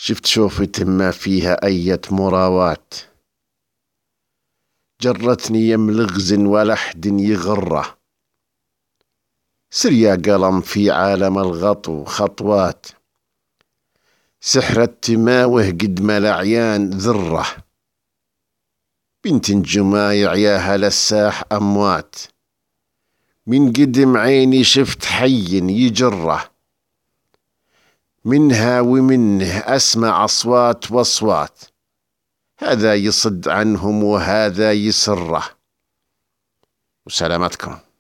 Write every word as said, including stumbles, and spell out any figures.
شفت شوفة ما فيها أية مراوات، جرتني يم لغز ولا حد يغره. سر يا قلم في عالم الغطو خطوات، سحر التماوه قد ما الأعيان ذره. بنت جمايع يا هل الساح أموات، من قدم عيني شفت حي يجره. منها ومنه أسمع أصوات وأصوات، هذا يصد عنهم وهذا يسره. وسلامتكم.